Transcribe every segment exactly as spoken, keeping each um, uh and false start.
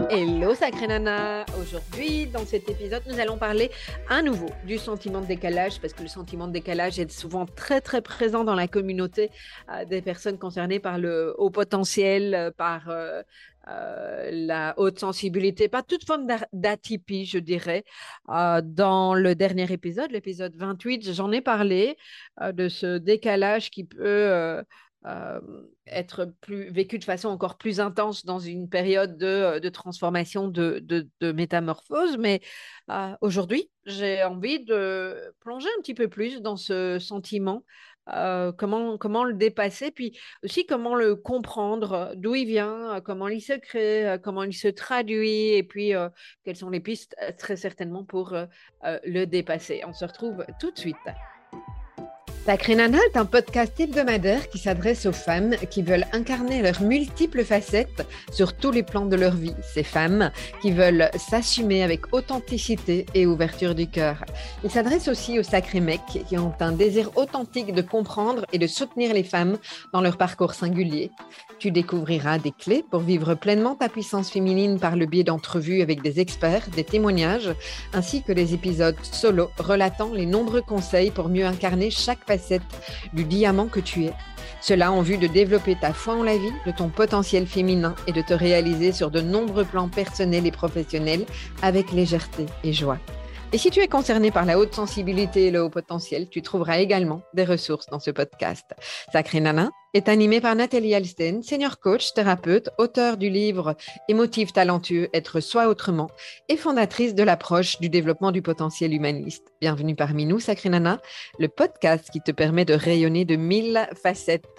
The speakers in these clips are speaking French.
Hello sacré nana. Aujourd'hui, dans cet épisode, nous allons parler à nouveau du sentiment de décalage, parce que le sentiment de décalage est souvent très très présent dans la communauté euh, des personnes concernées par le haut potentiel, euh, par euh, euh, la haute sensibilité, par toute forme d'atypie, je dirais. Euh, dans le dernier épisode, l'épisode vingt-huit, j'en ai parlé euh, de ce décalage qui peut euh, euh, être plus, vécu de façon encore plus intense dans une période de, de transformation, de, de, de métamorphose. Mais euh, aujourd'hui, j'ai envie de plonger un petit peu plus dans ce sentiment, euh, comment, comment le dépasser, puis aussi comment le comprendre, d'où il vient, comment il se crée, comment il se traduit, et puis euh, quelles sont les pistes, euh, très certainement, pour euh, euh, le dépasser. On se retrouve tout de suite. Sacré Nana est un podcast hebdomadaire qui s'adresse aux femmes qui veulent incarner leurs multiples facettes sur tous les plans de leur vie. Ces femmes qui veulent s'assumer avec authenticité et ouverture du cœur. Il s'adresse aussi aux sacrés mecs qui ont un désir authentique de comprendre et de soutenir les femmes dans leur parcours singulier. Tu découvriras des clés pour vivre pleinement ta puissance féminine par le biais d'entrevues avec des experts, des témoignages, ainsi que des épisodes solo relatant les nombreux conseils pour mieux incarner chaque facette du diamant que tu es. Cela en vue de développer ta foi en la vie, de ton potentiel féminin et de te réaliser sur de nombreux plans personnels et professionnels avec légèreté et joie. Et si tu es concerné par la haute sensibilité et le haut potentiel, tu trouveras également des ressources dans ce podcast. Sacré Nana est animé par Nathalie Alsten, senior coach, thérapeute, auteure du livre Émotive talentueux, être soi autrement et fondatrice de l'approche du développement du potentiel humaniste. Bienvenue parmi nous, Sacré Nana, le podcast qui te permet de rayonner de mille facettes.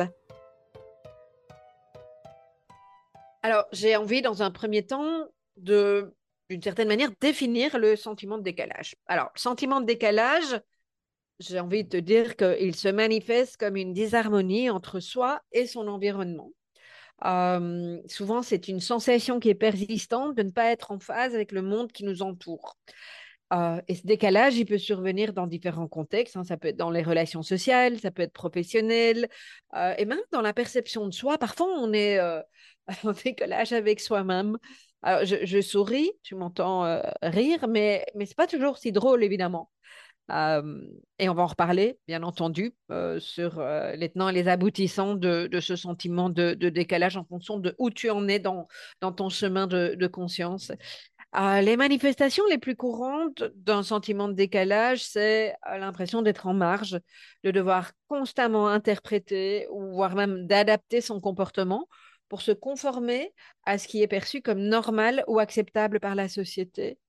Alors, j'ai envie, dans un premier temps, de, d'une certaine manière, définir le sentiment de décalage. Alors, le sentiment de décalage, j'ai envie de te dire qu'il se manifeste comme une disharmonie entre soi et son environnement. Euh, souvent, c'est une sensation qui est persistante de ne pas être en phase avec le monde qui nous entoure. Euh, et ce décalage, il peut survenir dans différents contextes, hein. Ça peut être dans les relations sociales, ça peut être professionnel, euh, et même dans la perception de soi. Parfois, on est euh, en décalage avec soi-même. Alors, je, je souris, tu m'entends euh, rire, mais, mais ce n'est pas toujours si drôle, évidemment. Euh, et on va en reparler, bien entendu, euh, sur euh, les tenants et les aboutissants de, de ce sentiment de, de décalage en fonction de où tu en es dans, dans ton chemin de, de conscience. Euh, les manifestations les plus courantes d'un sentiment de décalage, c'est euh, l'impression d'être en marge, de devoir constamment interpréter ou voire même d'adapter son comportement pour se conformer à ce qui est perçu comme normal ou acceptable par la société.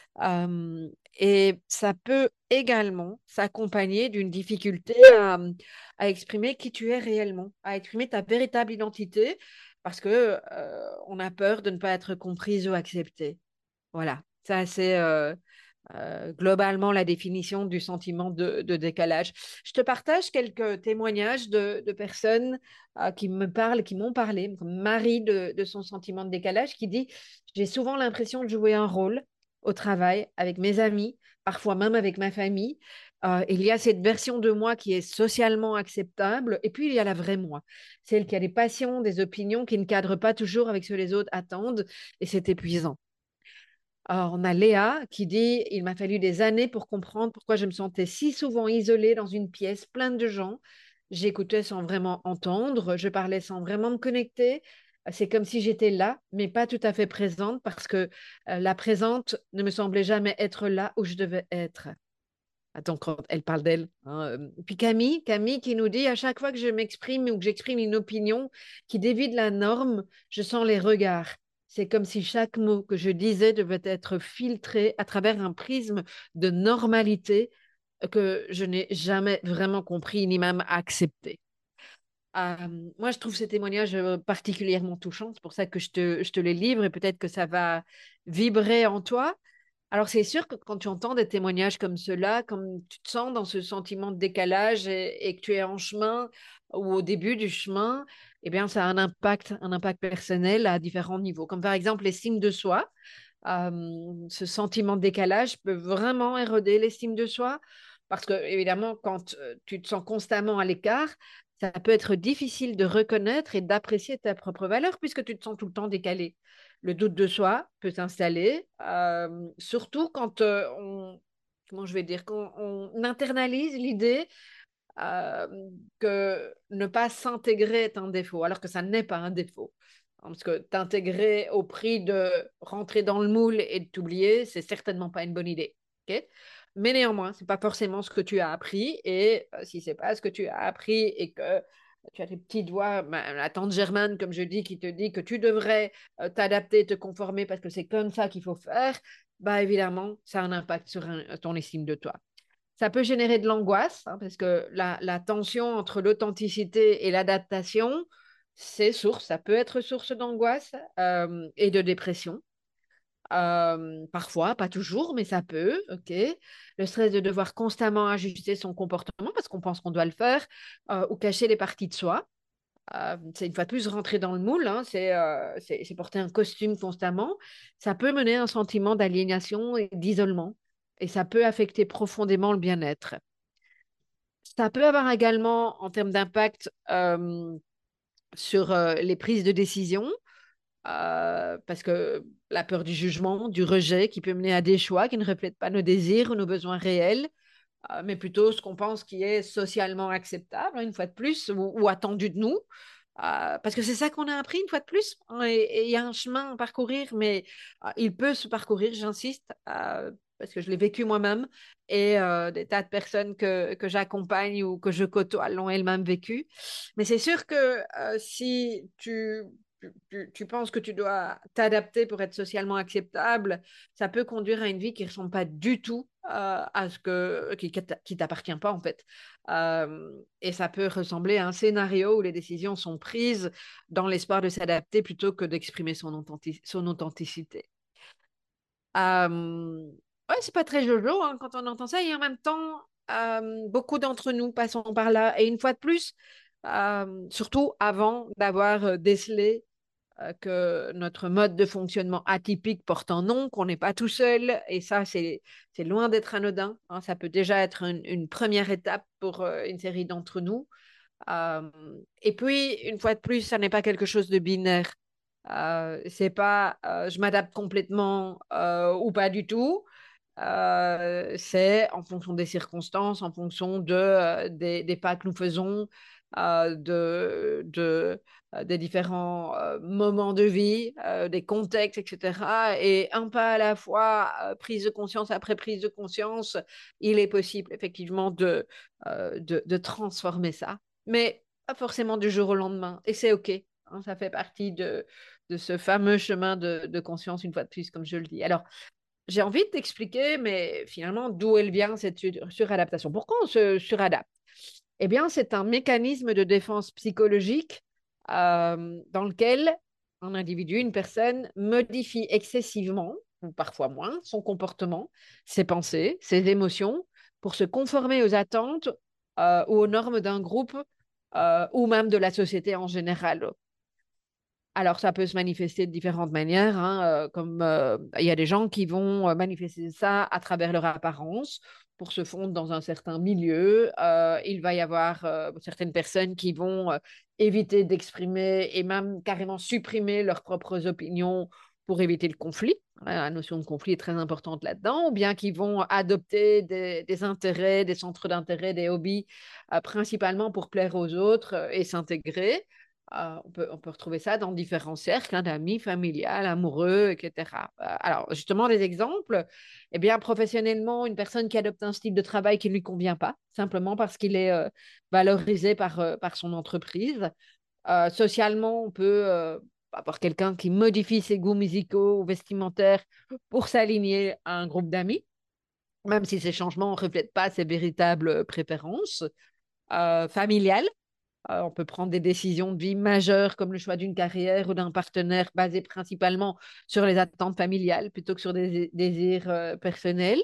Euh, et ça peut également s'accompagner d'une difficulté à, à exprimer qui tu es réellement, à exprimer ta véritable identité, parce que euh, on a peur de ne pas être comprise ou acceptée. Voilà, ça c'est euh, euh, globalement la définition du sentiment de, de décalage. Je te partage quelques témoignages de, de personnes euh, qui me parlent, qui m'ont parlé, comme Marie de, de son sentiment de décalage, qui dit: j'ai souvent l'impression de jouer un rôle au travail, avec mes amis, parfois même avec ma famille. Euh, il y a cette version de moi qui est socialement acceptable, et puis il y a la vraie moi, celle qui a des passions, des opinions qui ne cadrent pas toujours avec ce que les autres attendent, et c'est épuisant. Alors, on a Léa qui dit: il m'a fallu des années pour comprendre pourquoi je me sentais si souvent isolée dans une pièce pleine de gens. J'écoutais sans vraiment entendre, je parlais sans vraiment me connecter. C'est comme si j'étais là, mais pas tout à fait présente, parce que euh, la présente ne me semblait jamais être là où je devais être. Attends, quand elle parle d'elle, hein, euh, Puis Camille, Camille qui nous dit: à chaque fois que je m'exprime ou que j'exprime une opinion qui dévie de la norme, je sens les regards. C'est comme si chaque mot que je disais devait être filtré à travers un prisme de normalité que je n'ai jamais vraiment compris ni même accepté. Euh, Moi, je trouve ces témoignages euh, particulièrement touchants. C'est pour ça que je te, je te les livre, et peut-être que ça va vibrer en toi. Alors, c'est sûr que quand tu entends des témoignages comme ceux-là, comme tu te sens dans ce sentiment de décalage, et, et que tu es en chemin ou au début du chemin, eh bien, ça a un impact, un impact personnel à différents niveaux. Comme par exemple l'estime de soi. Euh, ce sentiment de décalage peut vraiment éroder l'estime de soi, parce que, évidemment, quand euh, tu te sens constamment à l'écart, ça peut être difficile de reconnaître et d'apprécier ta propre valeur puisque tu te sens tout le temps décalé. Le doute de soi peut s'installer, euh, surtout quand euh, on, comment je vais dire, quand on internalise l'idée euh, que ne pas s'intégrer est un défaut, alors que ça n'est pas un défaut. Parce que t'intégrer au prix de rentrer dans le moule et de t'oublier, c'est certainement pas une bonne idée. Okay, mais néanmoins, c'est pas forcément ce que tu as appris. Et euh, si c'est pas ce que tu as appris et que tu as tes petits doigts, ma- la tante Germaine, comme je dis, qui te dit que tu devrais euh, t'adapter, te conformer parce que c'est comme ça qu'il faut faire, bah évidemment, ça a un impact sur un- ton estime de toi. Ça peut générer de l'angoisse, hein, parce que la, la tension entre l'authenticité et l'adaptation, c'est source, ça peut être source d'angoisse euh, et de dépression. Euh, parfois, pas toujours, mais ça peut, ok. Le stress de devoir constamment ajuster son comportement parce qu'on pense qu'on doit le faire euh, ou cacher les parties de soi. Euh, c'est une fois de plus rentrer dans le moule, hein, c'est euh, c'est c'est porter un costume constamment. Ça peut mener à un sentiment d'aliénation et d'isolement et ça peut affecter profondément le bien-être. Ça peut avoir également, en termes d'impact, euh, sur euh, les prises de décision, euh, parce que la peur du jugement, du rejet, qui peut mener à des choix qui ne reflètent pas nos désirs ou nos besoins réels, euh, mais plutôt ce qu'on pense qui est socialement acceptable, hein, une fois de plus, ou, ou attendu de nous. Euh, parce que c'est ça qu'on a appris une fois de plus, hein, et il y a un chemin à parcourir, mais euh, il peut se parcourir, j'insiste, euh, parce que je l'ai vécu moi-même, et euh, des tas de personnes que, que j'accompagne ou que je côtoie l'ont elles-mêmes vécu. Mais c'est sûr que euh, si tu, tu, tu penses que tu dois t'adapter pour être socialement acceptable, ça peut conduire à une vie qui ne ressemble pas du tout euh, à ce que, qui, qui t'appartient pas en fait. Euh, et ça peut ressembler à un scénario où les décisions sont prises dans l'espoir de s'adapter plutôt que d'exprimer son, authentic son authenticité. Euh, ouais, c'est pas très jojo hein, quand on entend ça. Et en même temps, euh, beaucoup d'entre nous passons par là. Et une fois de plus, euh, surtout avant d'avoir euh, décelé euh, que notre mode de fonctionnement atypique porte un nom, qu'on n'est pas tout seul. Et ça, c'est, c'est loin d'être anodin, hein. Ça peut déjà être une, une première étape pour euh, une série d'entre nous. Euh, et puis, une fois de plus, ça n'est pas quelque chose de binaire. Euh, c'est pas euh, je m'adapte complètement euh, ou pas du tout. Euh, c'est en fonction des circonstances, en fonction de, euh, des, des pas que nous faisons, euh, de, de, euh, des différents euh, moments de vie, euh, des contextes, et cetera. Et un pas à la fois, euh, prise de conscience après prise de conscience, il est possible effectivement de, euh, de, de transformer ça. Mais pas forcément du jour au lendemain. Et c'est OK, hein, ça fait partie de, de ce fameux chemin de, de conscience, une fois de plus, comme je le dis. Alors, j'ai envie de t'expliquer, mais finalement, d'où elle vient, cette sur- suradaptation. Pourquoi on se suradapte? Eh bien, c'est un mécanisme de défense psychologique euh, dans lequel un individu, une personne, modifie excessivement, ou parfois moins, son comportement, ses pensées, ses émotions, pour se conformer aux attentes euh, ou aux normes d'un groupe euh, ou même de la société en général. Alors, ça peut se manifester de différentes manières, hein, euh, comme euh, il y a des gens qui vont euh, manifester ça à travers leur apparence pour se fondre dans un certain milieu. Euh, il va y avoir euh, certaines personnes qui vont euh, éviter d'exprimer et même carrément supprimer leurs propres opinions pour éviter le conflit. Ouais, la notion de conflit est très importante là-dedans, ou bien qui vont adopter des, des intérêts, des centres d'intérêt, des hobbies, euh, principalement pour plaire aux autres euh, et s'intégrer. Euh, on peut, on peut retrouver ça dans différents cercles, hein, d'amis, familial, amoureux, et cetera. Euh, alors, justement, des exemples. Eh bien, professionnellement, une personne qui adopte un style de travail qui ne lui convient pas, simplement parce qu'il est euh, valorisé par, euh, par son entreprise. Euh, socialement, on peut euh, avoir quelqu'un qui modifie ses goûts musicaux ou vestimentaires pour s'aligner à un groupe d'amis, même si ces changements ne reflètent pas ses véritables préférences. Euh, familiales, euh, on peut prendre des décisions de vie majeures comme le choix d'une carrière ou d'un partenaire basé principalement sur les attentes familiales plutôt que sur des désirs euh, personnels.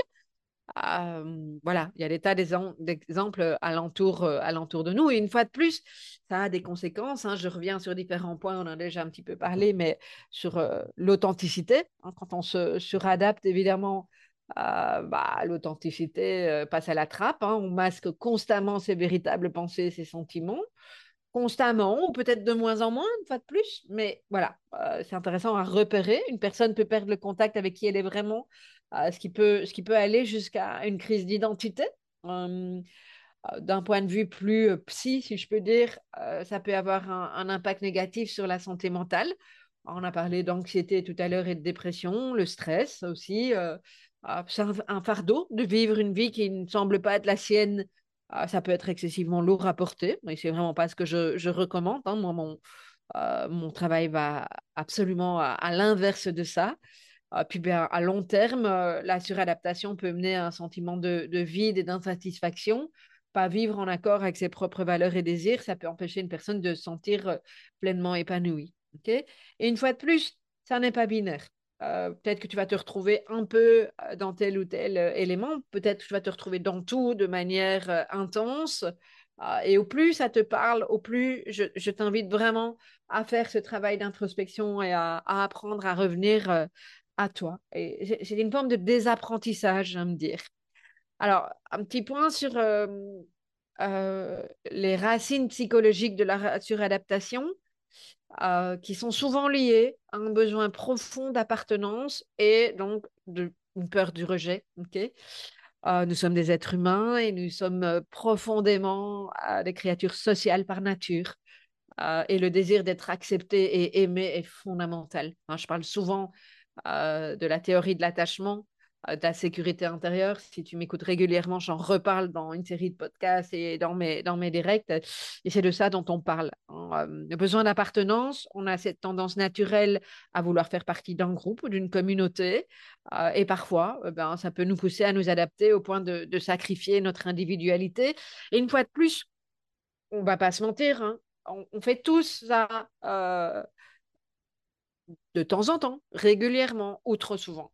Euh, voilà, il y a des tas d'exemples alentour, euh, alentour de nous. Et une fois de plus, ça a des conséquences, hein. Je reviens sur différents points, on en a déjà un petit peu parlé, mais sur euh, l'authenticité, hein, quand on se suradapte, évidemment, euh, bah, l'authenticité euh, passe à la trappe, hein. On masque constamment ses véritables pensées, ses sentiments, constamment, ou peut-être de moins en moins, une fois de plus. Mais voilà, euh, c'est intéressant à repérer. Une personne peut perdre le contact avec qui elle est vraiment, euh, ce qui peut, ce qui peut aller jusqu'à une crise d'identité. Euh, euh, D'un point de vue plus euh, psy, si je peux dire, euh, ça peut avoir un, un impact négatif sur la santé mentale. On a parlé d'anxiété tout à l'heure et de dépression, le stress aussi. Euh, euh, c'est un, un fardeau de vivre une vie qui ne semble pas être la sienne. Euh, ça peut être excessivement lourd à porter, mais c'est vraiment pas ce que je, je recommande, hein. Moi, mon, euh, mon travail va absolument à, à l'inverse de ça. Euh, puis ben, à long terme, euh, la suradaptation peut mener à un sentiment de, de vide et d'insatisfaction. Pas vivre en accord avec ses propres valeurs et désirs, ça peut empêcher une personne de se sentir euh, pleinement épanouie. Ok. Et une fois de plus, ça n'est pas binaire. Euh, peut-être que tu vas te retrouver un peu euh, dans tel ou tel euh, élément, peut-être que tu vas te retrouver dans tout de manière euh, intense. Euh, et au plus ça te parle, au plus je, je t'invite vraiment à faire ce travail d'introspection et à, à apprendre à revenir euh, à toi. Et c'est une forme de désapprentissage, j'aime dire. Alors, un petit point sur euh, euh, les racines psychologiques de la suradaptation, euh, qui sont souvent liées à un besoin profond d'appartenance et donc de, une peur du rejet. Okay. Euh, nous sommes des êtres humains et nous sommes euh, profondément euh, des créatures sociales par nature. Euh, et le désir d'être accepté et aimé est fondamental. Hein, je parle souvent euh, de la théorie de l'attachement, euh, de la sécurité intérieure. Si tu m'écoutes régulièrement, j'en reparle dans une série de podcasts et dans mes, dans mes directs. Et c'est de ça dont on parle. Hein. Euh, le besoin d'appartenance, on a cette tendance naturelle à vouloir faire partie d'un groupe ou d'une communauté. Euh, et parfois, eh ben, ça peut nous pousser à nous adapter au point de, de sacrifier notre individualité. Et une fois de plus, on ne va pas se mentir, hein, on, on, fait tous ça euh, de temps en temps, régulièrement ou trop souvent.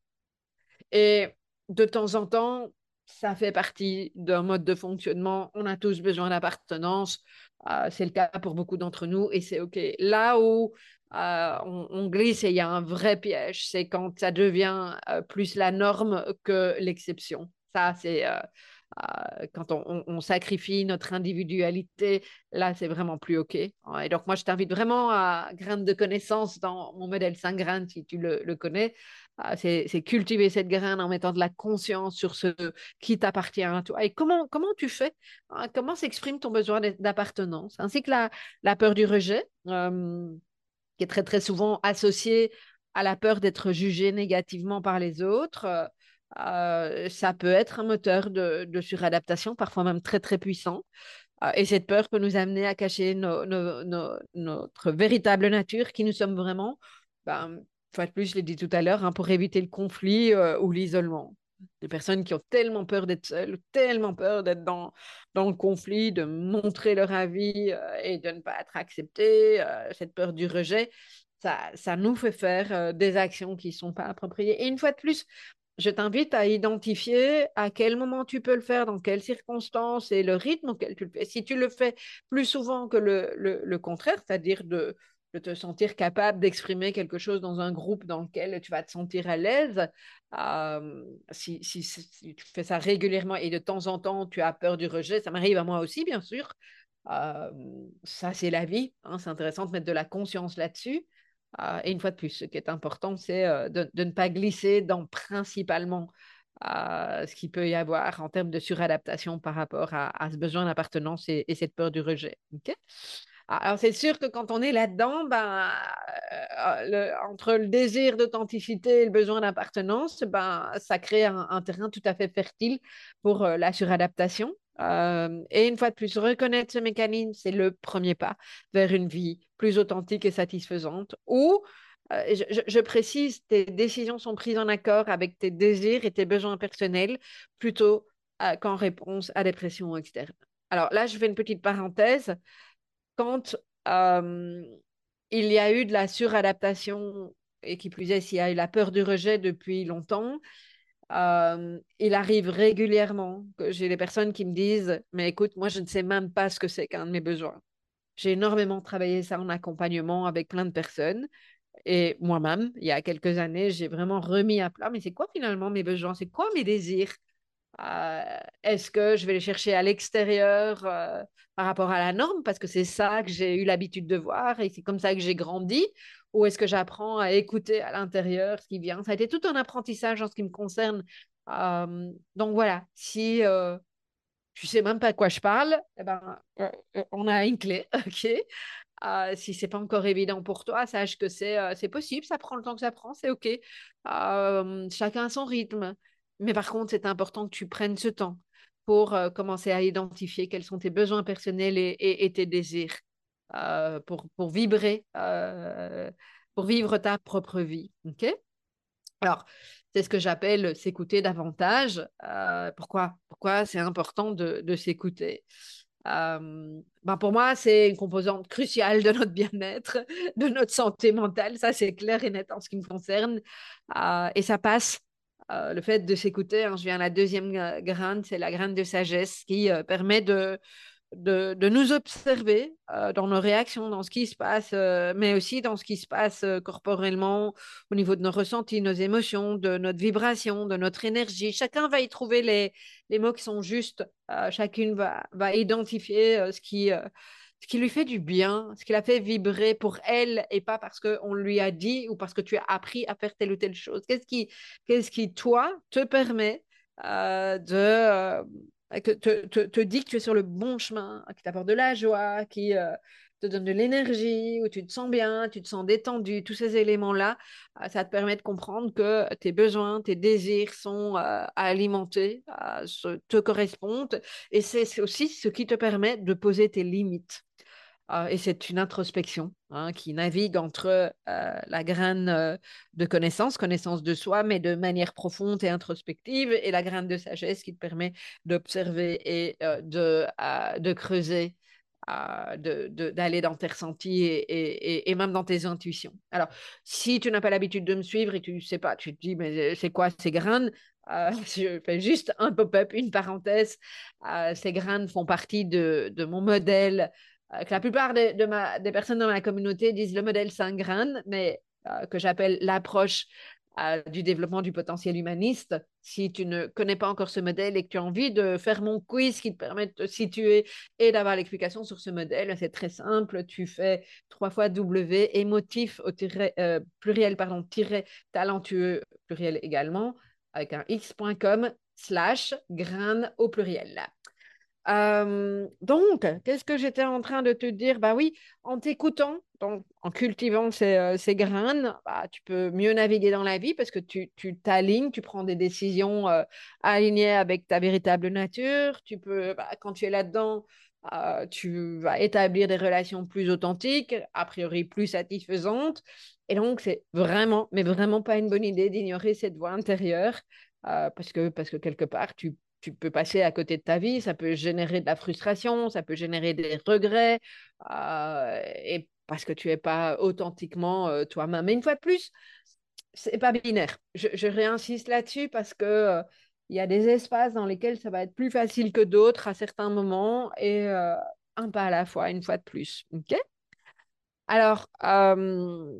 Et de temps en temps, ça fait partie d'un mode de fonctionnement. On a tous besoin d'appartenance. Euh, c'est le cas pour beaucoup d'entre nous et c'est OK. Là où euh, on, on, glisse et il y a un vrai piège, c'est quand ça devient euh, plus la norme que l'exception. Ça, c'est euh, euh, quand on, on, on, sacrifie notre individualité, là, c'est vraiment plus OK. Et donc, moi, je t'invite vraiment à graines de connaissances dans mon modèle cinq graines, si tu le, le connais. Euh, c'est cultiver cette graine en mettant de la conscience sur ce qui t'appartient à toi. Et comment, comment tu fais? Hein, comment s'exprime ton besoin d'appartenance? Ainsi que la, la peur du rejet, euh, qui est très, très souvent associée à la peur d'être jugé négativement par les autres. Euh, euh, ça peut être un moteur de, de suradaptation, parfois même très, très puissant. Euh, et cette peur peut nous amener à cacher nos, nos, nos, notre véritable nature, qui nous sommes vraiment. Ben, une fois de plus, je l'ai dit tout à l'heure, hein, pour éviter le conflit euh, ou l'isolement. Des personnes qui ont tellement peur d'être seules, tellement peur d'être dans, dans le conflit, de montrer leur avis euh, et de ne pas être acceptées, euh, cette peur du rejet, ça, ça nous fait faire euh, des actions qui ne sont pas appropriées. Et une fois de plus, je t'invite à identifier à quel moment tu peux le faire, dans quelles circonstances et le rythme auquel tu le fais. Si tu le fais plus souvent que le, le, le contraire, c'est-à-dire de, de te sentir capable d'exprimer quelque chose dans un groupe dans lequel tu vas te sentir à l'aise, euh, si, si, si, tu fais ça régulièrement et de temps en temps tu as peur du rejet, ça m'arrive à moi aussi, bien sûr. Euh, ça, c'est la vie. Hein, c'est intéressant de mettre de la conscience là-dessus. Euh, et une fois de plus, ce qui est important, c'est euh, de, de, ne pas glisser dans principalement euh, ce qu'il peut y avoir en termes de suradaptation par rapport à, à ce besoin d'appartenance et, et, cette peur du rejet. Okay. Alors, c'est sûr que quand on est là-dedans, ben, euh, le, entre le désir d'authenticité et le besoin d'appartenance, ben, ça crée un, un, terrain tout à fait fertile pour euh, la suradaptation. Euh, et une fois de plus, reconnaître ce mécanisme, c'est le premier pas vers une vie plus authentique et satisfaisante, où, euh, je, je, précise, tes décisions sont prises en accord avec tes désirs et tes besoins personnels, plutôt euh, qu'en réponse à des pressions externes. Alors là, je fais une petite parenthèse. Quand euh, il y a eu de la suradaptation, et qui plus est, s'il y a eu la peur du rejet depuis longtemps, euh, il arrive régulièrement que j'ai des personnes qui me disent, mais écoute, moi, je ne sais même pas ce que c'est qu'un de mes besoins. J'ai énormément travaillé ça en accompagnement avec plein de personnes. Et moi-même, il y a quelques années, j'ai vraiment remis à plat, mais c'est quoi finalement mes besoins? C'est quoi mes désirs? Euh, Est-ce que je vais les chercher à l'extérieur euh, par rapport à la norme, parce que c'est ça que j'ai eu l'habitude de voir et c'est comme ça que j'ai grandi, ou est-ce que j'apprends à écouter à l'intérieur ce qui vient? Ça a été tout un apprentissage en ce qui me concerne. Euh, donc voilà, si euh, tu sais même pas de quoi je parle, eh ben, euh, euh, on a une clé, ok? Euh, si c'est pas encore évident pour toi, sache que c'est euh, c'est possible, ça prend le temps que ça prend, c'est OK. Euh, chacun a son rythme. Mais par contre, c'est important que tu prennes ce temps pour euh, commencer à identifier quels sont tes besoins personnels et, et- et tes désirs euh, pour, pour vibrer, euh, pour vivre ta propre vie. OK? Alors, c'est ce que j'appelle s'écouter davantage. Euh, pourquoi? Pourquoi c'est important de, de s'écouter? Euh, ben pour moi, c'est une composante cruciale de notre bien-être, de notre santé mentale. Ça, c'est clair et net en ce qui me concerne. Euh, et ça passe. Euh, le fait de s'écouter, hein, je viens à la deuxième gra- graine, c'est la graine de sagesse qui euh, permet de, de, de nous observer euh, dans nos réactions, dans ce qui se passe, euh, mais aussi dans ce qui se passe euh, corporellement, au niveau de nos ressentis, nos émotions, de notre vibration, de notre énergie. Chacun va y trouver les, les mots qui sont justes. Euh, chacune va, va identifier euh, ce qui, euh, ce qui lui fait du bien, ce qui la fait vibrer pour elle et pas parce qu'on lui a dit ou parce que tu as appris à faire telle ou telle chose. Qu'est-ce qui, qu'est-ce qui toi, te permet euh, de, euh, que te, te, te dit que tu es sur le bon chemin, qui t'apporte de la joie, qui euh, te donne de l'énergie, où tu te sens bien, tu te sens détendu, tous ces éléments-là, euh, ça te permet de comprendre que tes besoins, tes désirs sont euh, alimentés, euh, se- te correspondent, et c'est c'est aussi ce qui te permet de poser tes limites. Euh, et c'est une introspection hein, qui navigue entre euh, la graine euh, de connaissance, connaissance de soi, mais de manière profonde et introspective, et la graine de sagesse qui te permet d'observer et euh, de, euh, de creuser, euh, de, de, d'aller dans tes ressentis et, et, et, même dans tes intuitions. Alors, si tu n'as pas l'habitude de me suivre et tu ne sais pas, tu te dis, mais c'est quoi ces graines? Euh, je fais juste un pop-up, une parenthèse. Euh, ces graines font partie de, de mon modèle euh, que la plupart de, de ma, des personnes dans ma communauté disent le modèle cinq graines, mais euh, que j'appelle l'approche euh, du développement du potentiel humaniste. Si tu ne connais pas encore ce modèle et que tu as envie de faire mon quiz qui te permet de te situer et d'avoir l'explication sur ce modèle, c'est très simple. Tu fais trois fois W, émotif au tiret, euh, pluriel, pardon, tiret, talentueux, pluriel également, avec un x.com slash graines au pluriel. Euh, donc, qu'est-ce que j'étais en train de te dire? Bah oui, en t'écoutant, donc, en cultivant ces, euh, ces graines, bah, tu peux mieux naviguer dans la vie parce que tu tu t'alignes, tu prends des décisions euh, alignées avec ta véritable nature. Tu peux, bah, quand tu es là-dedans, euh, tu vas établir des relations plus authentiques, a priori plus satisfaisantes. Et donc, c'est vraiment, mais vraiment pas une bonne idée d'ignorer cette voix intérieure euh, parce que, parce que quelque part, tu tu peux passer à côté de ta vie, ça peut générer de la frustration, ça peut générer des regrets, euh, et parce que tu n'es pas authentiquement euh, toi-même. Mais une fois de plus, c'est pas binaire. Je, je réinsiste là-dessus parce que euh, il y a des espaces dans lesquels ça va être plus facile que d'autres à certains moments et euh, un pas à la fois, une fois de plus. OK? Alors, euh,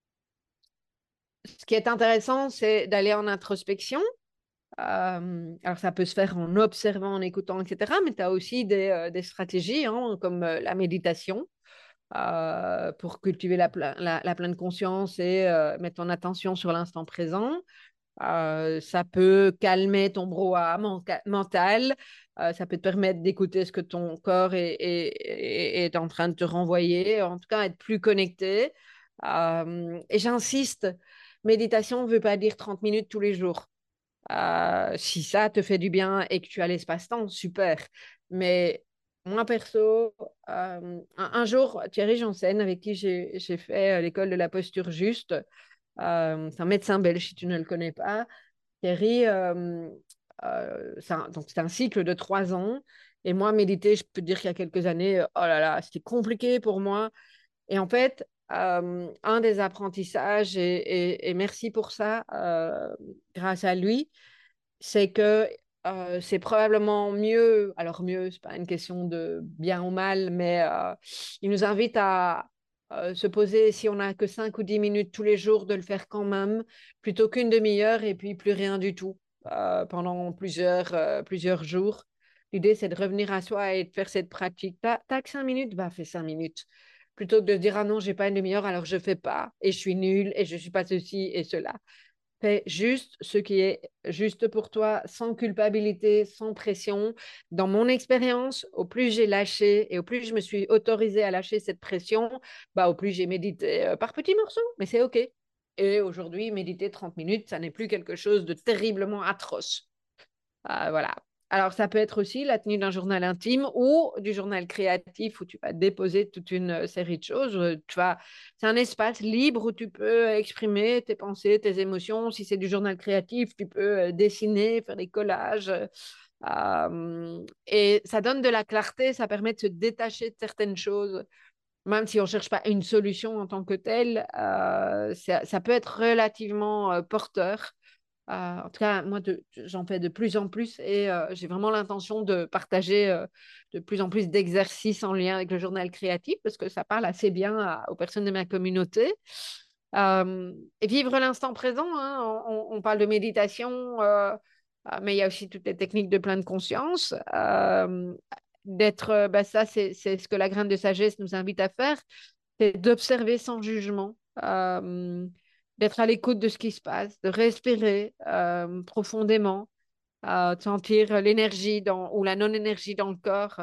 ce qui est intéressant, c'est d'aller en introspection. Euh, alors, ça peut se faire en observant, en écoutant, et cetera. Mais tu as aussi des, euh, des stratégies hein, comme euh, la méditation euh, pour cultiver la, ple- la, la pleine conscience et euh, mettre ton attention sur l'instant présent. Euh, ça peut calmer ton brouhaha menca- mental. Euh, ça peut te permettre d'écouter ce que ton corps est, est, est- est en train de te renvoyer, en tout cas être plus connecté. Euh, et j'insiste, méditation ne veut pas dire trente minutes tous les jours. Euh, si ça te fait du bien et que tu as l'espace-temps, super. Mais moi, perso, euh, un, un jour, Thierry Janssen, avec qui j'ai j'ai fait euh, l'école de la posture juste, euh, c'est un médecin belge, si tu ne le connais pas. Thierry, euh, euh, c'est un, donc c'est un cycle de trois ans. Et moi, méditer, je peux te dire qu'il y a quelques années, oh là là, c'était compliqué pour moi. Et en fait, euh, un des apprentissages, et, et- et merci pour ça, euh, grâce à lui, c'est que euh, c'est probablement mieux, alors mieux, c'est pas une question de bien ou mal, mais euh, il nous invite à, Euh, se poser, si on n'a que cinq ou dix minutes tous les jours, de le faire quand même, plutôt qu'une demi-heure et puis plus rien du tout euh, pendant plusieurs, euh, plusieurs jours. L'idée, c'est de revenir à soi et de faire cette pratique. T'as, t'as que cinq minutes, bah fais cinq minutes. Plutôt que de se dire, ah non, j'ai pas une demi-heure, alors je fais pas, et je suis nulle, et je suis pas ceci et cela. Fais juste ce qui est juste pour toi, sans culpabilité, sans pression. Dans mon expérience, au plus j'ai lâché et au plus je me suis autorisée à lâcher cette pression, bah, au plus j'ai médité euh, par petits morceaux, mais c'est OK. Et aujourd'hui, méditer trente minutes, ça n'est plus quelque chose de terriblement atroce. Euh, voilà. Alors, ça peut être aussi la tenue d'un journal intime ou du journal créatif où tu vas déposer toute une euh, série de choses. Euh, Tu vas... C'est un espace libre où tu peux exprimer tes pensées, tes émotions. Si c'est du journal créatif, tu peux euh, dessiner, faire des collages. Euh, et ça donne de la clarté, ça permet de se détacher de certaines choses. Même si on ne cherche pas une solution en tant que telle, euh, ça, ça peut être relativement euh, porteur. Euh, en tout cas, moi, de- j'en fais de plus en plus et euh, j'ai vraiment l'intention de partager euh, de plus en plus d'exercices en lien avec le journal créatif parce que ça parle assez bien à- aux personnes de ma communauté. Euh, et vivre l'instant présent, hein, on, on parle de méditation, euh, euh, mais il y a aussi toutes les techniques de pleine conscience. Euh, d'être, euh, bah, ça, c'est c'est ce que la graine de sagesse nous invite à faire, c'est d'observer sans jugement. Euh, d'être à l'écoute de ce qui se passe, de respirer euh, profondément, euh, de sentir l'énergie dans, ou la non-énergie dans le corps.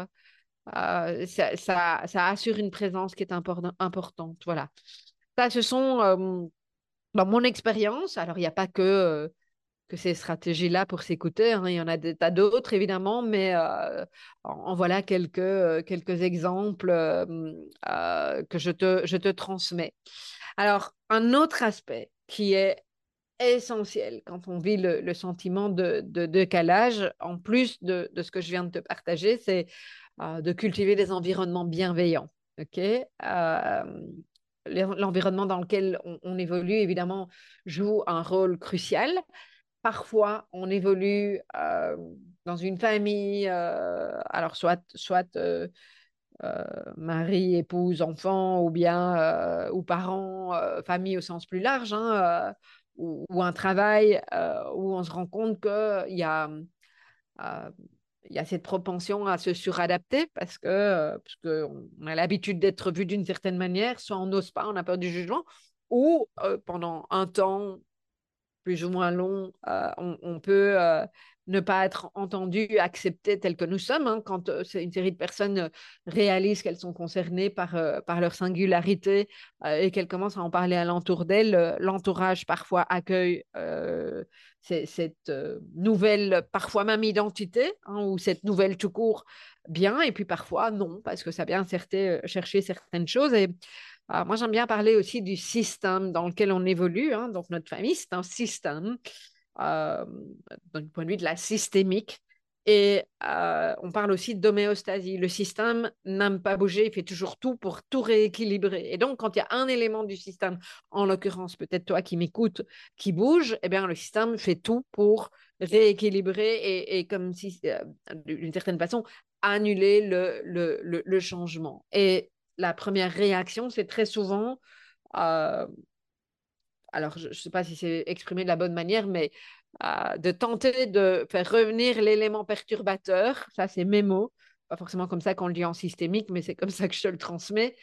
Euh, ça, ça, ça assure une présence qui est import- importante. Voilà. Ça, ce sont, euh, dans mon expérience, alors il n'y a pas que, euh, que ces stratégies-là pour s'écouter, hein, il y en a des tas d'autres, évidemment, mais euh, en, en voilà quelques, euh, quelques exemples euh, euh, que je te, je te transmets. Alors, un autre aspect qui est essentiel quand on vit le, le sentiment de, de, de calage, en plus de, de, ce que je viens de te partager, c'est euh, de cultiver des environnements bienveillants. OK? Euh, L'environnement dans lequel on, on, évolue, évidemment, joue un rôle crucial. Parfois, on évolue euh, dans une famille, euh, alors soit, soit euh, euh, mari, épouse, enfant, ou bien euh, ou parents, euh, famille au sens plus large, hein, euh, ou, ou, un travail euh, où on se rend compte qu'il y a, euh, il y a cette propension à se suradapter parce que euh, parce que on a l'habitude d'être vu d'une certaine manière, soit on n'ose pas, on a peur du jugement, ou euh, pendant un temps plus ou moins long, euh, on, on, peut euh, ne pas être entendu, accepté tel que nous sommes. Hein, quand euh, une série de personnes euh, réalisent qu'elles sont concernées par, euh, par leur singularité euh, et qu'elles commencent à en parler alentour d'elles, euh, l'entourage parfois accueille euh, cette euh, nouvelle, parfois même identité, hein, ou cette nouvelle tout court bien, et puis parfois non, parce que ça vient certer, chercher certaines choses. Et alors, moi, j'aime bien parler aussi du système dans lequel on évolue. Hein. Donc, notre famille, c'est un système, euh, d'un point de vue de la systémique. Et euh, on parle aussi d'homéostasie. Le système n'aime pas bouger, il fait toujours tout pour tout rééquilibrer. Et donc, quand il y a un élément du système, en l'occurrence, peut-être toi qui m'écoutes, qui bouge, eh bien, le système fait tout pour rééquilibrer et, et comme si, euh, d'une certaine façon, annuler le, le, le, le changement. Et la première réaction, c'est très souvent, euh, alors je ne sais pas si c'est exprimé de la bonne manière, mais euh, de tenter de faire revenir l'élément perturbateur, ça c'est mes mots, pas forcément comme ça qu'on le dit en systémique, mais c'est comme ça que je te le transmets,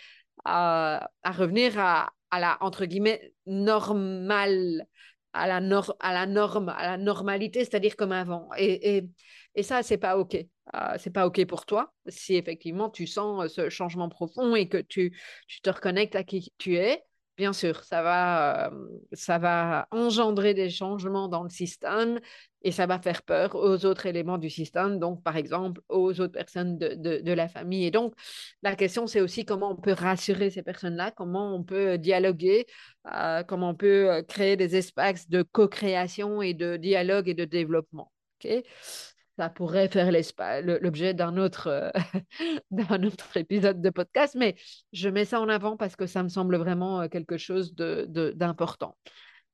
à, à revenir à, à la, entre guillemets, normale, à la, nor à la norme, à la normalité, c'est-à-dire comme avant. Et, et, et ça, c'est pas OK. Euh, c'est pas OK pour toi si effectivement tu sens ce changement profond et que tu, tu te reconnectes à qui tu es. Bien sûr, ça va, euh, ça va engendrer des changements dans le système et ça va faire peur aux autres éléments du système, donc par exemple aux autres personnes de, de, de la famille. Et donc, la question, c'est aussi comment on peut rassurer ces personnes-là, comment on peut dialoguer, euh, comment on peut euh, créer des espaces de co-création et de dialogue et de développement. Okay. Ça pourrait faire l'objet d'un autre, euh, d'un autre épisode de podcast, mais je mets ça en avant parce que ça me semble vraiment euh, quelque chose de, de, d'important.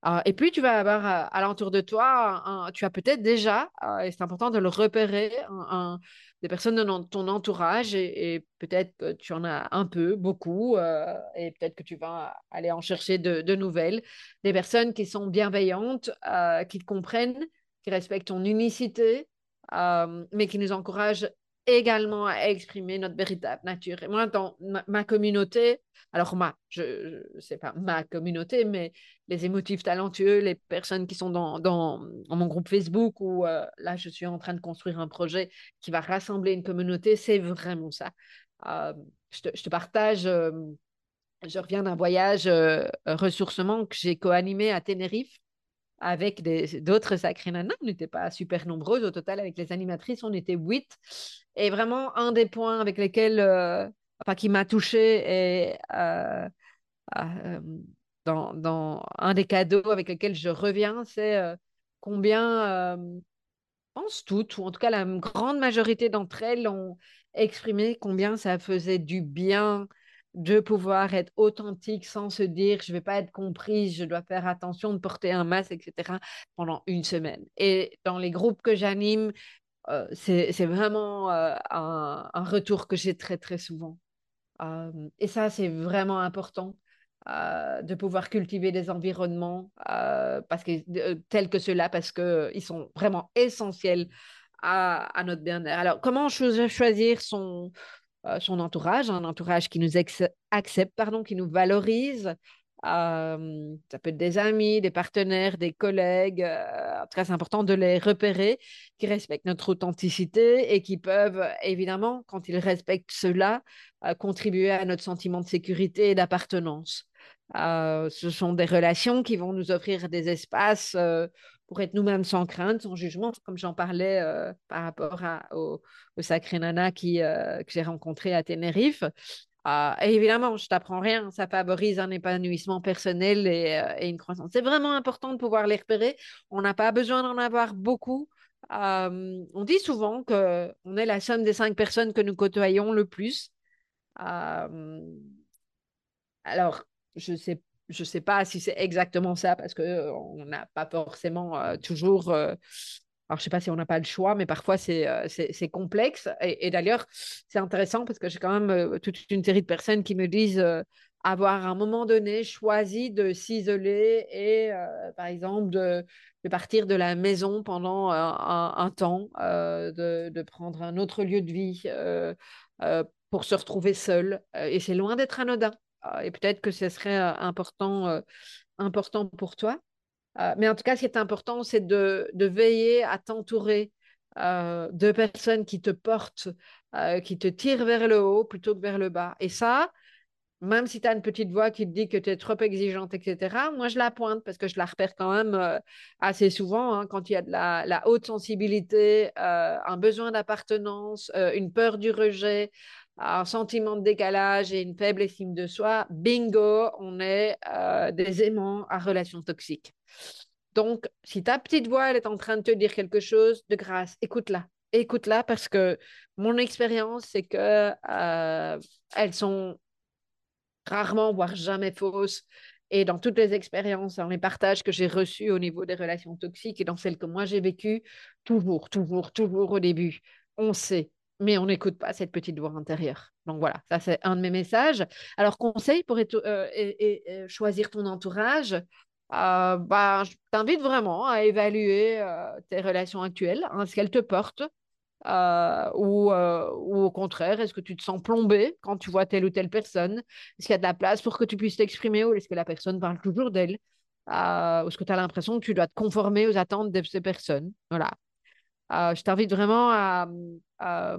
Euh, et puis, tu vas avoir euh, alentour de toi, un- tu as peut-être déjà, euh, et c'est important de le repérer, un- un- des personnes de non- ton entourage, et, et peut-être que tu en as un peu, beaucoup, euh, et peut-être que tu vas aller en chercher de, de nouvelles. Des personnes qui sont bienveillantes, euh, qui te comprennent, qui respectent ton unicité, euh, mais qui nous encouragent également à exprimer notre véritable nature. Et moi, dans ma, ma communauté, alors ma, je, je sais pas ma communauté, mais les émotifs talentueux, les personnes qui sont dans, dans, dans mon groupe Facebook où euh, là, je suis en train de construire un projet qui va rassembler une communauté, c'est vraiment ça. Euh, je, te, je, te, partage, euh, je reviens d'un voyage euh, ressourcement que j'ai co-animé à Tenerife avec d'autres sacrés nanas. On n'était pas super nombreuses au total avec les animatrices, on était huit. Et vraiment, un des points avec lesquels, euh, enfin, qui m'a touchée et euh, euh, dans, dans un des cadeaux avec lesquels je reviens, c'est euh, combien, euh, je pense toutes, ou en tout cas la grande majorité d'entre elles ont exprimé combien ça faisait du bien de pouvoir être authentique sans se dire je ne vais pas être comprise, je dois faire attention de porter un masque, et cetera pendant une semaine. Et dans les groupes que j'anime, euh, c'est, c'est vraiment euh, un, un retour que j'ai très très souvent. Euh, et ça, c'est vraiment important euh, de pouvoir cultiver des environnements euh, parce que, euh, tels que ceux-là, parce qu'ils sont vraiment essentiels à, à notre bien-être. Alors, comment cho- choisir son, euh, son entourage, un entourage qui nous ex- accepte, pardon, qui nous valorise. Euh, ça peut être des amis, des partenaires, des collègues. Euh, en tout cas, c'est important de les repérer, qui respectent notre authenticité et qui peuvent, évidemment, quand ils respectent cela, euh, contribuer à notre sentiment de sécurité et d'appartenance. Euh, ce sont des relations qui vont nous offrir des espaces euh, pour être nous-mêmes sans crainte, sans jugement, comme j'en parlais euh, par rapport à, au, au sacré nana qui, euh, que j'ai rencontré à Tenerife. Euh, et évidemment, je t'apprends rien, ça favorise un épanouissement personnel et, euh, et une croissance. C'est vraiment important de pouvoir les repérer. On n'a pas besoin d'en avoir beaucoup. Euh, on dit souvent qu'on est la somme des cinq personnes que nous côtoyons le plus. Euh, alors, je ne sais, je sais pas si c'est exactement ça parce qu'on n'a pas forcément euh, toujours euh, alors, je ne sais pas si on n'a pas le choix, mais parfois c'est euh, c'est, c'est complexe. Et, et d'ailleurs, c'est intéressant parce que j'ai quand même euh, toute une série de personnes qui me disent euh, avoir à un moment donné choisi de s'isoler et, euh, par exemple, de, de partir de la maison pendant euh, un, un temps, euh, de, de prendre un autre lieu de vie euh, euh, pour se retrouver seul. Euh, et c'est loin d'être anodin. Euh, et peut-être que ce serait euh, important, euh, important pour toi. Euh, mais en tout cas, ce qui est important, c'est de, de veiller à t'entourer euh, de personnes qui te portent, euh, qui te tirent vers le haut plutôt que vers le bas. Et ça, même si tu as une petite voix qui te dit que tu es trop exigeante, et cetera, moi, je la pointe parce que je la repère quand même euh, assez souvent hein, quand il y a de la, la haute sensibilité, euh, un besoin d'appartenance, euh, une peur du rejet, un sentiment de décalage et une faible estime de soi. Bingo, on est euh, des aimants à relations toxiques. Donc, si ta petite voix, elle est en train de te dire quelque chose, de grâce, écoute-la. Écoute-la parce que mon expérience, c'est que euh, elles sont rarement, voire jamais fausses. Et dans toutes les expériences, dans les partages que j'ai reçus au niveau des relations toxiques et dans celles que moi j'ai vécues, toujours, toujours, toujours au début, on sait, mais on n'écoute pas cette petite voix intérieure. Donc voilà, ça c'est un de mes messages. Alors, conseil pour être, euh, et, et, et choisir ton entourage, euh, bah, je t'invite vraiment à évaluer euh, tes relations actuelles, hein, ce qu'elles te portent, euh, ou, euh, ou au contraire, est-ce que tu te sens plombé quand tu vois telle ou telle personne? Est-ce qu'il y a de la place pour que tu puisses t'exprimer ou est-ce que la personne parle toujours d'elle? Euh, ou est-ce que tu as l'impression que tu dois te conformer aux attentes de ces personnes? Voilà. Euh, je t'invite vraiment à, à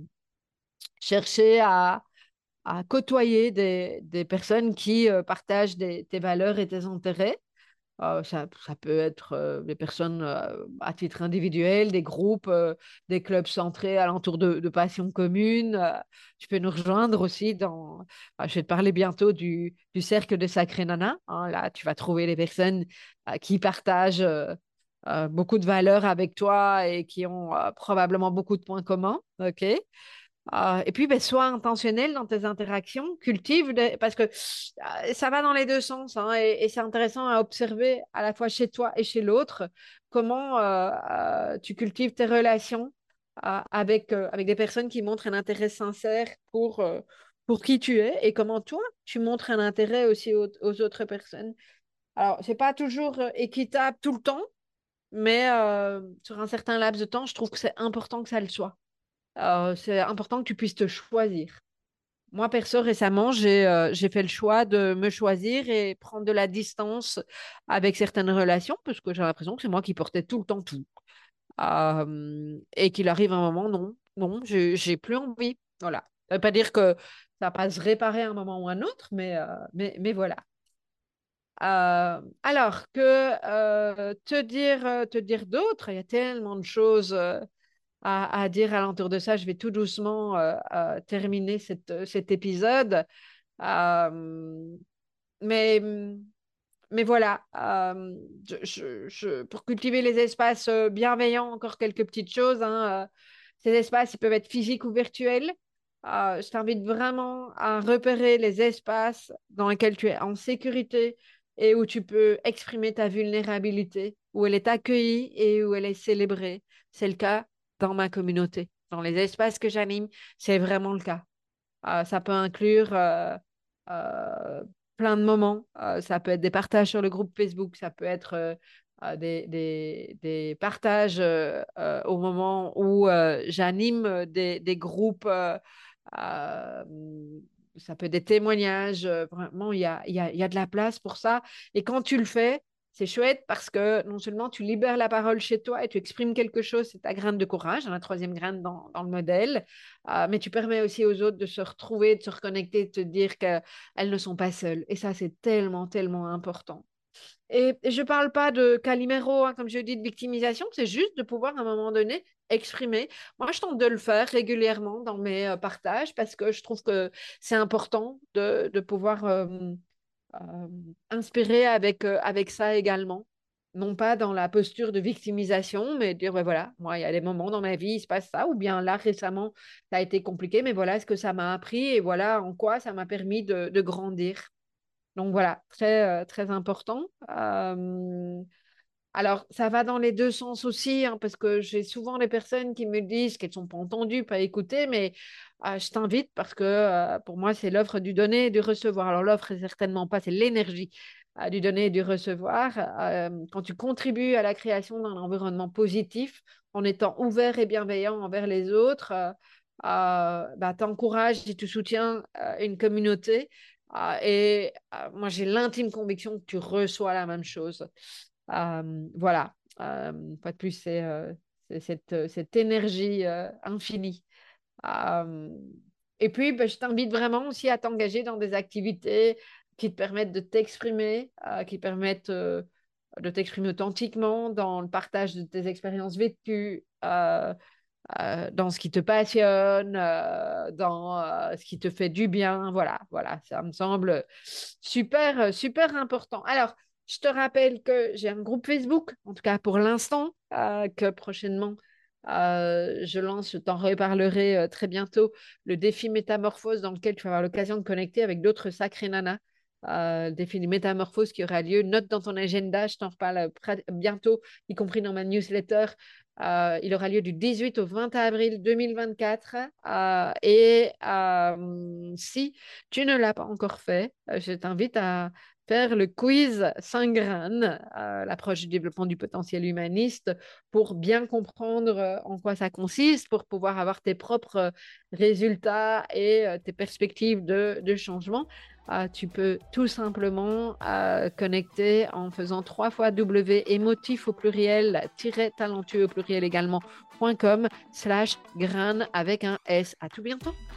chercher à, à côtoyer des, des personnes qui euh, partagent des, tes valeurs et tes intérêts. Euh, ça, ça peut être euh, des personnes euh, à titre individuel, des groupes, euh, des clubs centrés alentour de, de passions communes. Euh, tu peux nous rejoindre aussi dans. Euh, je vais te parler bientôt du, du cercle de Sacré Nana. Hein. Là, tu vas trouver les personnes euh, qui partagent euh, euh, beaucoup de valeurs avec toi et qui ont euh, probablement beaucoup de points communs. OK? Euh, et puis, ben, sois intentionnel dans tes interactions, cultive, des- parce que euh, ça va dans les deux sens, hein, et, et c'est intéressant à observer à la fois chez toi et chez l'autre, comment euh, euh, tu cultives tes relations euh, avec, euh, avec des personnes qui montrent un intérêt sincère pour, euh, pour qui tu es, et comment toi, tu montres un intérêt aussi aux, aux autres personnes. Alors, c'est pas toujours euh, équitable tout le temps, mais euh, sur un certain laps de temps, je trouve que c'est important que ça le soit. Euh, c'est important que tu puisses te choisir. Moi, perso, récemment, j'ai euh, j'ai fait le choix de me choisir et prendre de la distance avec certaines relations, parce que j'ai l'impression que c'est moi qui portais tout le temps tout. Euh, et qu'il arrive un moment, non, non, j'ai j'ai plus envie. Voilà. Ça veut pas dire que ça va pas se réparer à un moment ou un autre, mais, euh, mais, mais voilà. Euh, alors que euh, te dire, euh, te dire d'autres, il y a tellement de choses euh, à, à dire alentour de ça. Je vais tout doucement euh, euh, terminer cette- cet épisode. Euh, mais, mais voilà, euh, je, je- je- pour cultiver les espaces euh, bienveillants, encore quelques petites choses, hein, euh, ces espaces, ils peuvent être physiques ou virtuels. Euh, je t'invite vraiment à repérer les espaces dans lesquels tu es en sécurité et où tu peux exprimer ta vulnérabilité, où elle est accueillie et où elle est célébrée. C'est le cas dans ma communauté. Dans les espaces que j'anime, c'est vraiment le cas. Euh, ça peut inclure euh, euh, plein de moments. Euh, ça peut être des partages sur le groupe Facebook, ça peut être euh, euh, des, des- des partages euh, euh, au moment où euh, j'anime des, des groupes. Euh, euh, ça peut être des témoignages. euh, Vraiment, il y a, il y a, il y a de la place pour ça. Et quand tu le fais, c'est chouette parce que non seulement tu libères la parole chez toi et tu exprimes quelque chose, c'est ta graine de courage, hein, la troisième graine dans, dans le modèle, euh, mais tu permets aussi aux autres de se retrouver, de se reconnecter, de te dire qu'elles ne sont pas seules. Et ça, c'est tellement, tellement important. Et, et je ne parle pas de Calimero, hein, comme je dis, de victimisation, c'est juste de pouvoir à un moment donné exprimer. Moi, je tente de le faire régulièrement dans mes euh, partages parce que je trouve que c'est important de, de pouvoir euh, euh, inspirer avec, euh, avec ça également. Non pas dans la posture de victimisation, mais dire, ouais, voilà, moi, il y a des moments dans ma vie, il se passe ça, ou bien là, récemment, ça a été compliqué, mais voilà ce que ça m'a appris et voilà en quoi ça m'a permis de, de grandir. Donc voilà, très, euh, très important. Euh, alors, ça va dans les deux sens aussi, hein, parce que j'ai souvent les personnes qui me disent qu'elles ne sont pas entendues, pas écoutées, mais euh, je t'invite parce que euh, pour moi, c'est l'offre du donner et du recevoir. Alors, l'offre, c'est certainement pas, c'est l'énergie euh, du donner et du recevoir. Euh, quand tu contribues à la création d'un environnement positif, en étant ouvert et bienveillant envers les autres, euh, euh, bah, tu encourages et tu soutiens euh, une communauté. Euh, et euh, moi, j'ai l'intime conviction que tu reçois la même chose. Euh, voilà, euh, une fois de plus, c'est euh, c'est cette, euh, cette énergie euh, infinie. Euh, et puis, ben, je t'invite vraiment aussi à t'engager dans des activités qui te permettent de t'exprimer, euh, qui permettent euh, de t'exprimer authentiquement dans le partage de tes expériences vécues, euh, euh, dans ce qui te passionne, euh, dans euh, ce qui te fait du bien. Voilà, voilà, ça me semble super, super important. Alors, je te rappelle que j'ai un groupe Facebook, en tout cas pour l'instant, euh, que prochainement euh, je lance, je t'en reparlerai euh, très bientôt, le défi métamorphose dans lequel tu vas avoir l'occasion de connecter avec d'autres sacrés nanas. Euh, le défi de métamorphose qui aura lieu. Note dans ton agenda, je t'en reparle bientôt, y compris dans ma newsletter. Euh, il aura lieu du dix-huit au vingt avril deux mille vingt-quatre. Euh, et euh, si tu ne l'as pas encore fait, euh, je t'invite à faire le quiz cinq graines, euh, l'approche du développement du potentiel humaniste, pour bien comprendre euh, en quoi ça consiste, pour pouvoir avoir tes propres résultats et euh, tes perspectives de, de changement. Euh, tu peux tout simplement euh, connecter en faisant trois fois W émotif au pluriel, tiret talentueux au pluriel également, .com slash grain avec un S. À tout bientôt.